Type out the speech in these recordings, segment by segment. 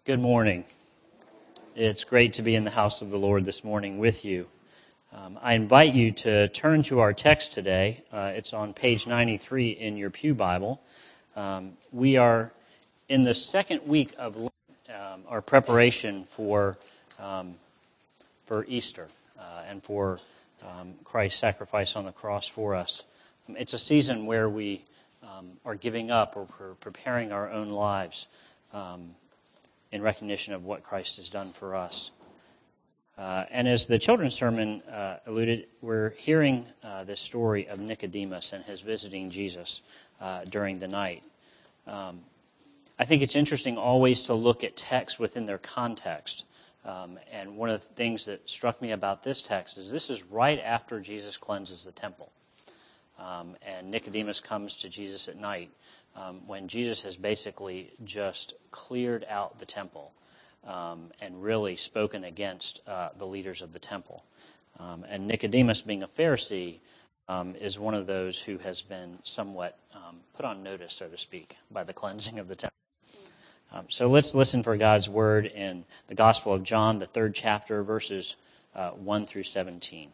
Good morning. It's great to be in the house of the Lord this morning with you. I invite you to turn to our text today. It's on page 93 in your Pew Bible. We are in the second week of our preparation for Easter and for Christ's sacrifice on the cross for us. It's a season where we are giving up or preparing our own lives in recognition of what Christ has done for us. And as the children's sermon alluded, we're hearing this story of Nicodemus and his visiting Jesus during the night. I think it's interesting always to look at texts within their context. And one of the things that struck me about this text is this is right after Jesus cleanses the temple. And Nicodemus comes to Jesus at night when Jesus has basically just cleared out the temple and really spoken against the leaders of the temple. And Nicodemus, being a Pharisee, is one of those who has been somewhat put on notice, so to speak, by the cleansing of the temple. So let's listen for God's word in the Gospel of John, the 3rd chapter, verses 1 through 17.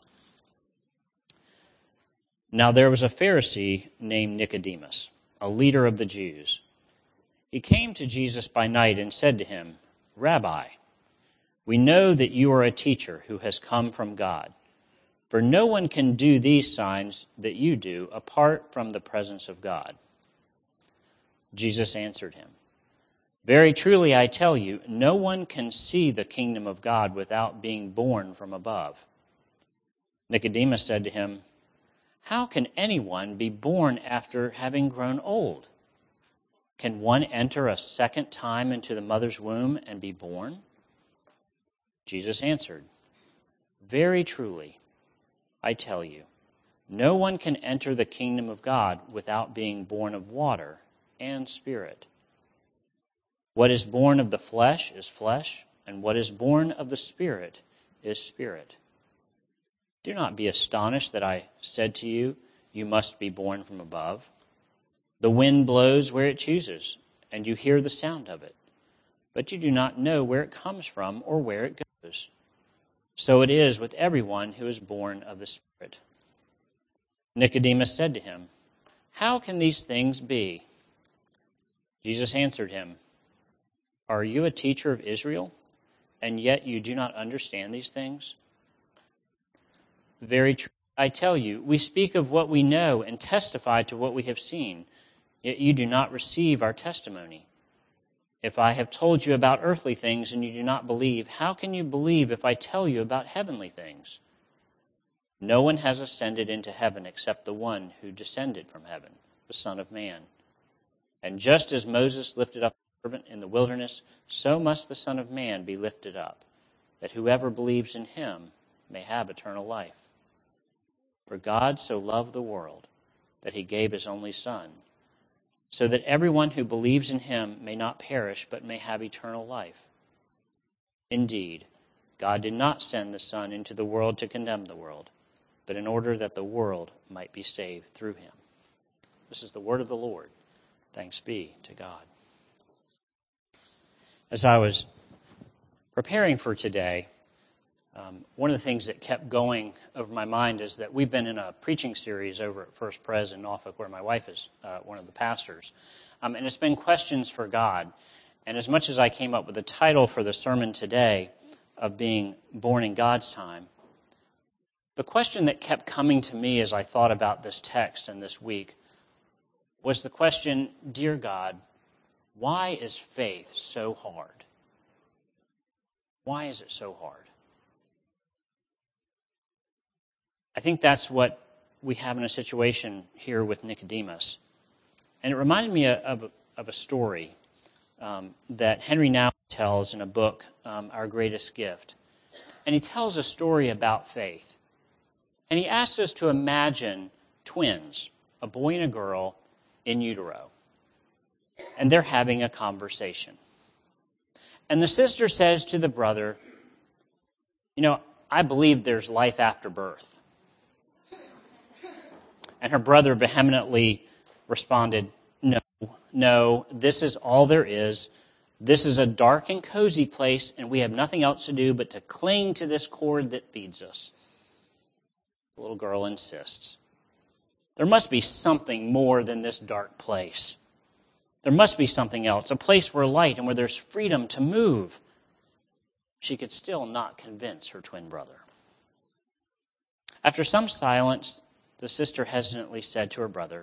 Now there was a Pharisee named Nicodemus, a leader of the Jews. He came to Jesus by night and said to him, "Rabbi, we know that you are a teacher who has come from God, for no one can do these signs that you do apart from the presence of God." Jesus answered him, "Very truly I tell you, no one can see the kingdom of God without being born from above." Nicodemus said to him, "How can anyone be born after having grown old? Can one enter a second time into the mother's womb and be born?" Jesus answered, "Very truly, I tell you, no one can enter the kingdom of God without being born of water and Spirit. What is born of the flesh is flesh, and what is born of the Spirit is spirit. Do not be astonished that I said to you, you must be born from above. The wind blows where it chooses, and you hear the sound of it, but you do not know where it comes from or where it goes. So it is with everyone who is born of the Spirit." Nicodemus said to him, "How can these things be?" Jesus answered him, "Are you a teacher of Israel, and yet you do not understand these things? Very true, I tell you, we speak of what we know and testify to what we have seen, yet you do not receive our testimony. If I have told you about earthly things and you do not believe, how can you believe if I tell you about heavenly things? No one has ascended into heaven except the one who descended from heaven, the Son of Man. And just as Moses lifted up the serpent in the wilderness, so must the Son of Man be lifted up, that whoever believes in him may have eternal life. For God so loved the world that he gave his only Son, so that everyone who believes in him may not perish but may have eternal life. Indeed, God did not send the Son into the world to condemn the world, but in order that the world might be saved through him." This is the word of the Lord. Thanks be to God. As I was preparing for today, one of the things that kept going over my mind is that we've been in a preaching series over at First Pres in Norfolk, where my wife is one of the pastors. And it's been Questions for God. And as much as I came up with the title for the sermon today of being born in God's time, the question that kept coming to me as I thought about this text and this week was the question, "Dear God, why is faith so hard? Why is it so hard?" I think that's what we have in a situation here with Nicodemus. And it reminded me of a story that Henry Nouwen tells in a book, Our Greatest Gift. And he tells a story about faith. And he asks us to imagine twins, a boy and a girl, in utero. And they're having a conversation. And the sister says to the brother, "I believe there's life after birth." And her brother vehemently responded, No, this is all there is. This is a dark and cozy place, and we have nothing else to do but to cling to this cord that feeds us. The little girl insists. There must be something more than this dark place. There must be something else, a place where light and where there's freedom to move. She could still not convince her twin brother. After some silence, the sister hesitantly said to her brother,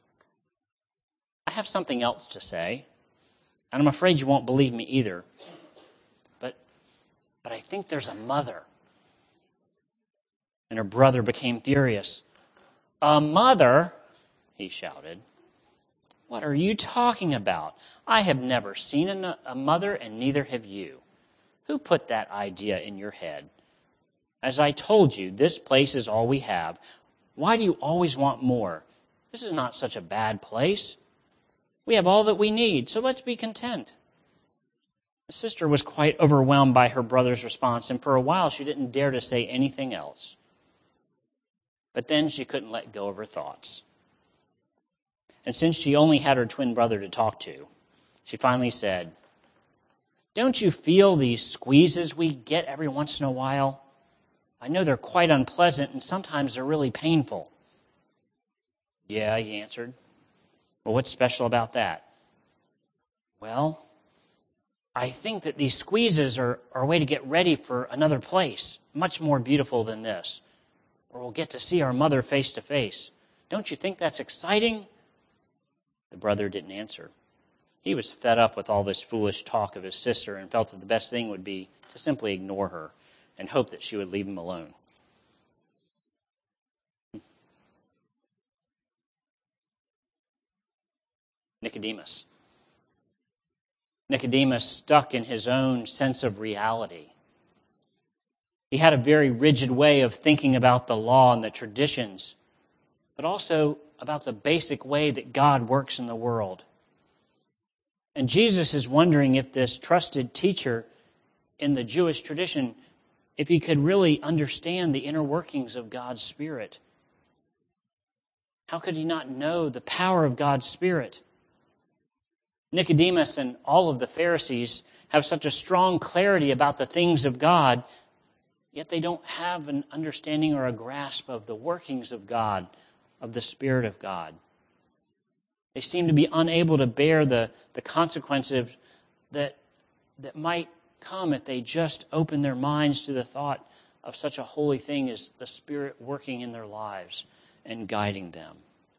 I have something else to say, and I'm afraid you won't believe me either. But I think there's a mother. And her brother became furious. A mother? He shouted. What are you talking about? I have never seen a mother, and neither have you. Who put that idea in your head? As I told you, this place is all we have. Why do you always want more? This is not such a bad place. We have all that we need, so let's be content. The sister was quite overwhelmed by her brother's response, and for a while she didn't dare to say anything else. But then she couldn't let go of her thoughts. And since she only had her twin brother to talk to, she finally said, Don't you feel these squeezes we get every once in a while? I know they're quite unpleasant, and sometimes they're really painful. Yeah, he answered. Well, what's special about that? Well, I think that these squeezes are a way to get ready for another place, much more beautiful than this, where we'll get to see our mother face to face. Don't you think that's exciting? The brother didn't answer. He was fed up with all this foolish talk of his sister and felt that the best thing would be to simply ignore her and hope that she would leave him alone. Nicodemus. Nicodemus stuck in his own sense of reality. He had a very rigid way of thinking about the law and the traditions, but also about the basic way that God works in the world. And Jesus is wondering if this trusted teacher in the Jewish tradition, if he could really understand the inner workings of God's Spirit. How could he not know the power of God's Spirit? Nicodemus and all of the Pharisees have such a strong clarity about the things of God, yet they don't have an understanding or a grasp of the workings of God, of the Spirit of God. They seem to be unable to bear the consequences that might come if they just open their minds to the thought of such a holy thing as the Spirit working in their lives and guiding them.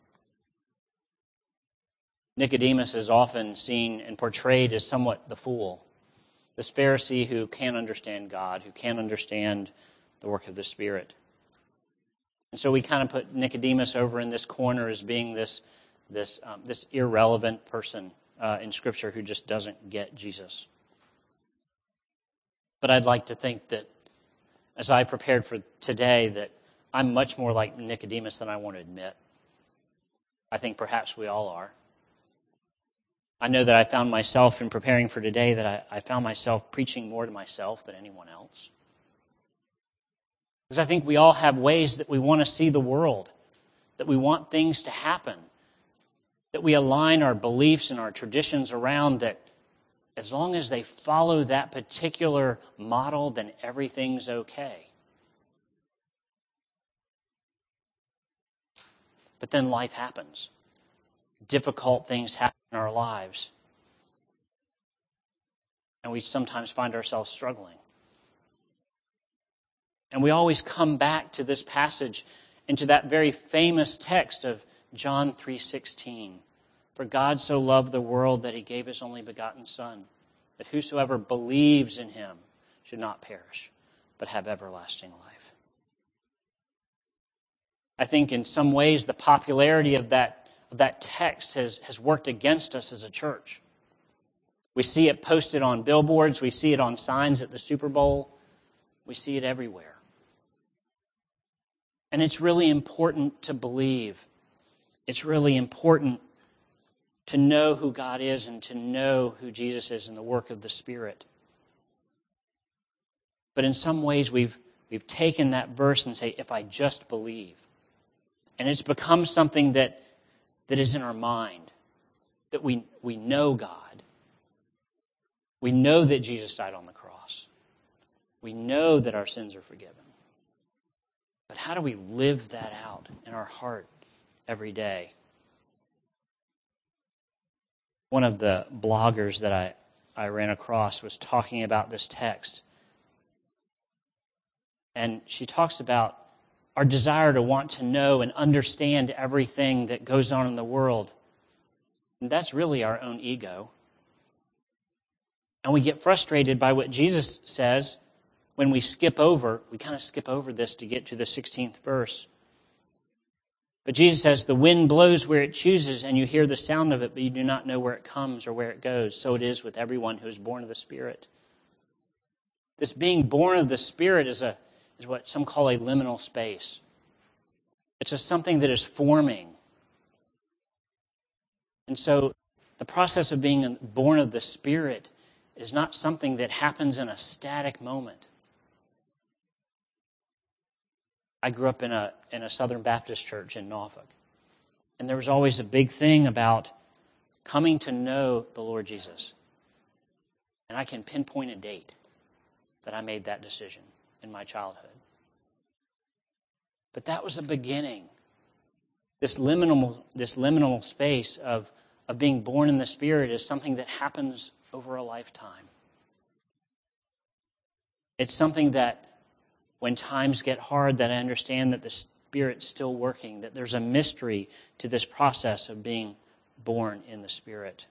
Nicodemus is often seen and portrayed as somewhat the fool, this Pharisee who can't understand God, who can't understand the work of the Spirit. And so we kind of put Nicodemus over in this corner as being this irrelevant person in Scripture who just doesn't get Jesus. But I'd like to think that as I prepared for today that I'm much more like Nicodemus than I want to admit. I think perhaps we all are. I know that I found myself in preparing for today that I found myself preaching more to myself than anyone else. Because I think we all have ways that we want to see the world, that we want things to happen, that we align our beliefs and our traditions around that as long as they follow that particular model, then everything's okay. But then life happens. Difficult things happen in our lives. And we sometimes find ourselves struggling. And we always come back to this passage and to that very famous text of John 3:16. For God so loved the world that he gave his only begotten Son, that whosoever believes in him should not perish, but have everlasting life. I think in some ways the popularity of that text has worked against us as a church. We see it posted on billboards. We see it on signs at the Super Bowl. We see it everywhere. And it's really important to believe. It's really important to know who God is and to know who Jesus is in the work of the Spirit. But in some ways we've taken that verse and say, if I just believe. And it's become something that is in our mind, that we know God. We know that Jesus died on the cross. We know that our sins are forgiven. But how do we live that out in our heart every day? One of the bloggers that I ran across was talking about this text. And she talks about our desire to want to know and understand everything that goes on in the world. And that's really our own ego. And we get frustrated by what Jesus says when we kind of skip over this to get to the 16th verse. But Jesus says, the wind blows where it chooses, and you hear the sound of it, but you do not know where it comes or where it goes. So it is with everyone who is born of the Spirit. This being born of the Spirit is what some call a liminal space. It's something that is forming. And so the process of being born of the Spirit is not something that happens in a static moment. I grew up in a Southern Baptist church in Norfolk. And there was always a big thing about coming to know the Lord Jesus. And I can pinpoint a date that I made that decision in my childhood. But that was a beginning. This liminal space of being born in the Spirit is something that happens over a lifetime. It's something that when times get hard, that I understand that the Spirit's still working, that there's a mystery to this process of being born in the Spirit.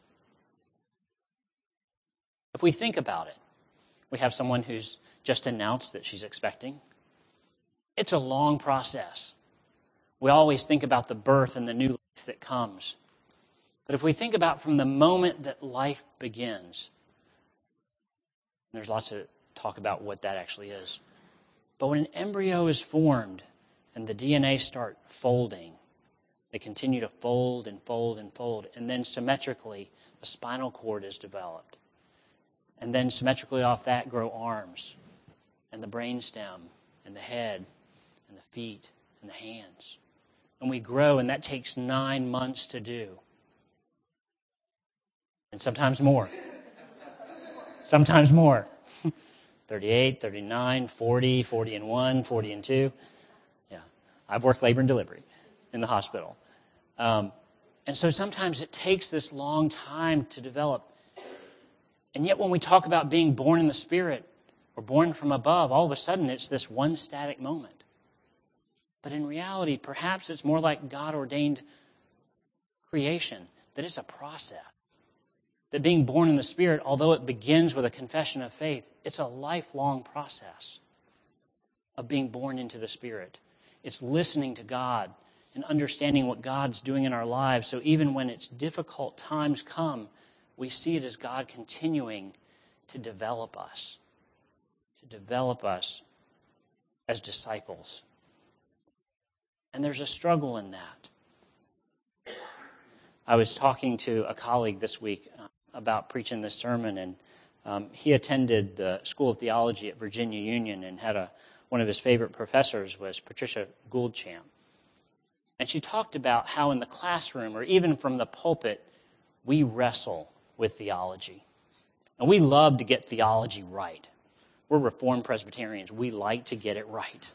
If we think about it, we have someone who's just announced that she's expecting. It's a long process. We always think about the birth and the new life that comes. But if we think about from the moment that life begins, there's lots of talk about what that actually is. But when an embryo is formed and the DNA start folding, they continue to fold and fold and fold. And then symmetrically, the spinal cord is developed. And then symmetrically off that grow arms and the brainstem and the head and the feet and the hands. And we grow, and that takes 9 months to do. And sometimes more. Sometimes more. 38, 39, 40, 40 and 1, 40 and 2. Yeah, I've worked labor and delivery in the hospital. And so sometimes it takes this long time to develop. And yet when we talk about being born in the Spirit or born from above, all of a sudden it's this one static moment. But in reality, perhaps it's more like God-ordained creation, that it's a process. That being born in the Spirit, although it begins with a confession of faith, it's a lifelong process of being born into the Spirit. It's listening to God and understanding what God's doing in our lives. So even when it's difficult times come, we see it as God continuing to develop us as disciples. And there's a struggle in that. I was talking to a colleague this week about preaching this sermon, and he attended the School of Theology at Virginia Union and had one of his favorite professors was Patricia Gouldchamp. And she talked about how in the classroom or even from the pulpit, we wrestle with theology. And we love to get theology right. We're Reformed Presbyterians. We like to get it right.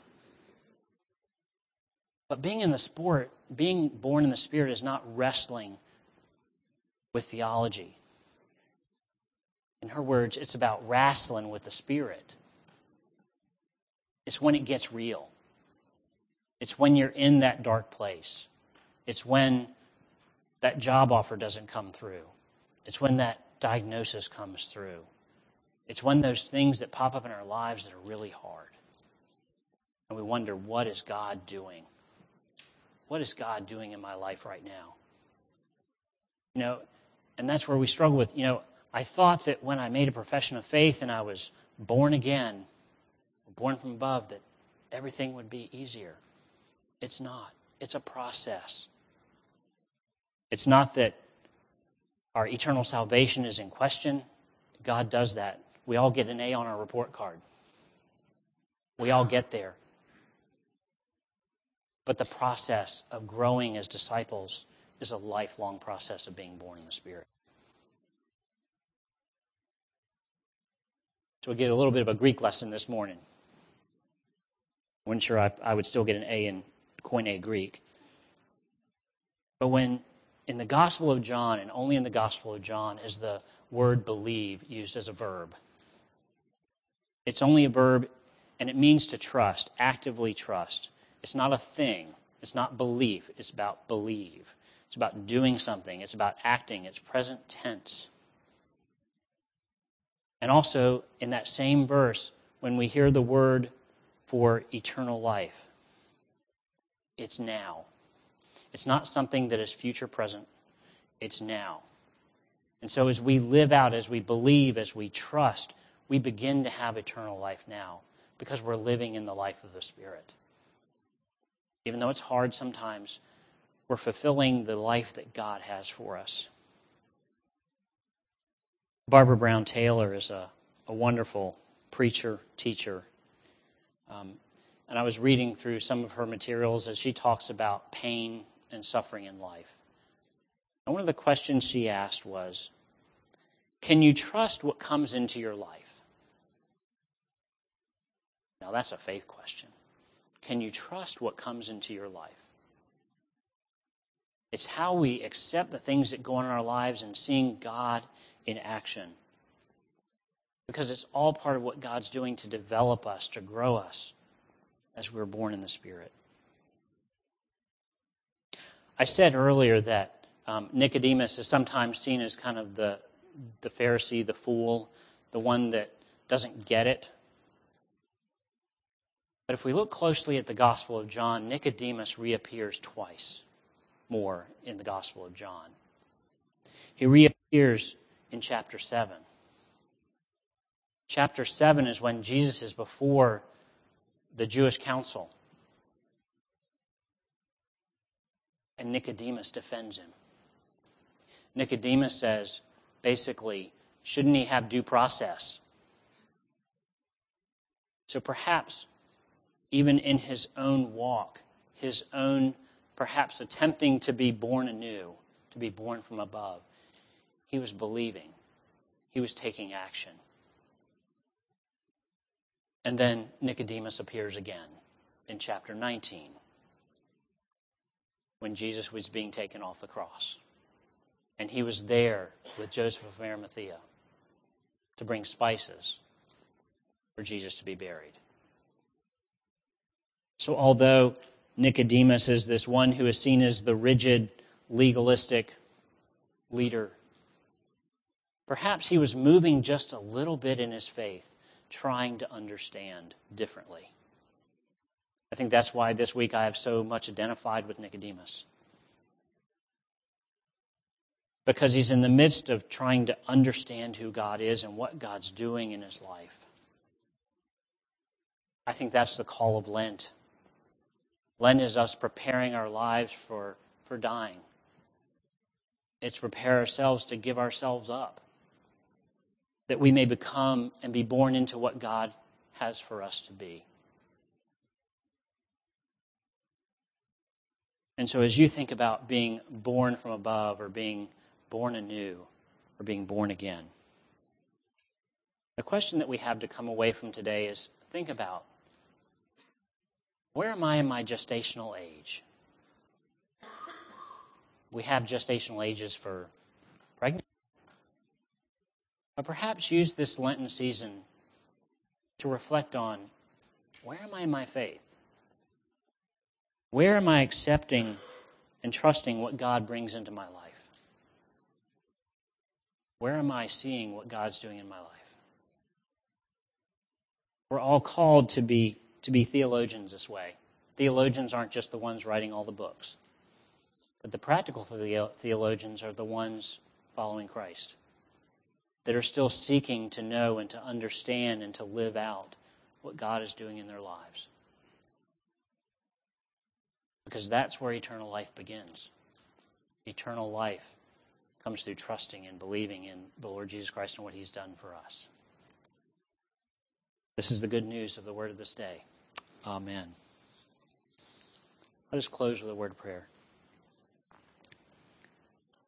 But being born in the Spirit is not wrestling with theology. In her words, it's about wrestling with the Spirit. It's when it gets real. It's when you're in that dark place. It's when that job offer doesn't come through. It's when that diagnosis comes through. It's when those things that pop up in our lives that are really hard. And we wonder, what is God doing? What is God doing in my life right now? And that's where we struggle with, I thought that when I made a profession of faith and I was born again, born from above, that everything would be easier. It's not. It's a process. It's not that our eternal salvation is in question. God does that. We all get an A on our report card. We all get there. But the process of growing as disciples is a lifelong process of being born in the Spirit. So we get a little bit of a Greek lesson this morning. I wasn't sure I would still get an A in Koine Greek. But when in the Gospel of John, and only in the Gospel of John, is the word believe used as a verb. It's only a verb, and it means to trust, actively trust. It's not a thing. It's not belief. It's about believe. It's about doing something. It's about acting. It's present tense. And also, in that same verse, when we hear the word for eternal life, it's now. It's not something that is future present. It's now. And so as we live out, as we believe, as we trust, we begin to have eternal life now because we're living in the life of the Spirit. Even though it's hard sometimes, we're fulfilling the life that God has for us. Barbara Brown Taylor is a wonderful preacher, teacher. And I was reading through some of her materials as she talks about pain and suffering in life. And one of the questions she asked was, can you trust what comes into your life? Now that's a faith question. Can you trust what comes into your life? It's how we accept the things that go on in our lives and seeing God in action. Because it's all part of what God's doing to develop us, to grow us as we're born in the Spirit. I said earlier that Nicodemus is sometimes seen as kind of the Pharisee, the fool, the one that doesn't get it. But if we look closely at the Gospel of John, Nicodemus reappears twice more in the Gospel of John. He reappears in chapter 7. Chapter 7 is when Jesus is before the Jewish council. And Nicodemus defends him. Nicodemus says, basically, shouldn't he have due process? So perhaps, even in his own walk, his own perhaps attempting to be born anew, to be born from above, he was believing. He was taking action. And then Nicodemus appears again in chapter 19 when Jesus was being taken off the cross. And he was there with Joseph of Arimathea to bring spices for Jesus to be buried. So although Nicodemus is this one who is seen as the rigid, legalistic leader, perhaps he was moving just a little bit in his faith, trying to understand differently. I think that's why this week I have so much identified with Nicodemus. Because he's in the midst of trying to understand who God is and what God's doing in his life. I think that's the call of Lent. Lent is us preparing our lives for dying. It's prepare ourselves to give ourselves up, that we may become and be born into what God has for us to be. And so as you think about being born from above or being born anew or being born again, the question that we have to come away from today is think about, where am I in my gestational age? We have gestational ages for pregnancy. But perhaps use this Lenten season to reflect on, where am I in my faith? Where am I accepting and trusting what God brings into my life? Where am I seeing what God's doing in my life? We're all called to be theologians this way. Theologians aren't just the ones writing all the books. But the practical theologians are the ones following Christ, that are still seeking to know and to understand and to live out what God is doing in their lives. Because that's where eternal life begins. Eternal life comes through trusting and believing in the Lord Jesus Christ and what he's done for us. This is the good news of the word of this day. Amen. Let us close with a word of prayer.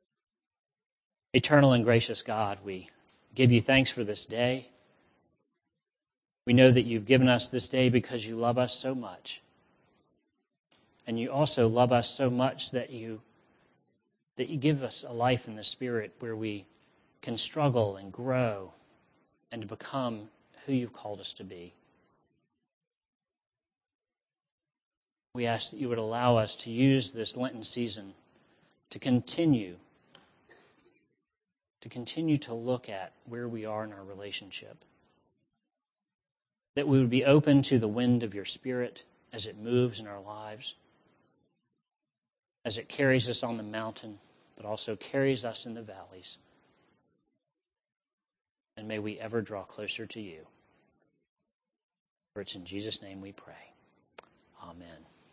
Eternal and gracious God, we give you thanks for this day. We know that you've given us this day because you love us so much. And you also love us so much that you give us a life in the Spirit where we can struggle and grow and to become who you've called us to be. We ask that you would allow us to use this Lenten season to continue to look at where we are in our relationship. That we would be open to the wind of your Spirit as it moves in our lives, as it carries us on the mountain, but also carries us in the valleys. And may we ever draw closer to you. For it's in Jesus' name we pray. Amen.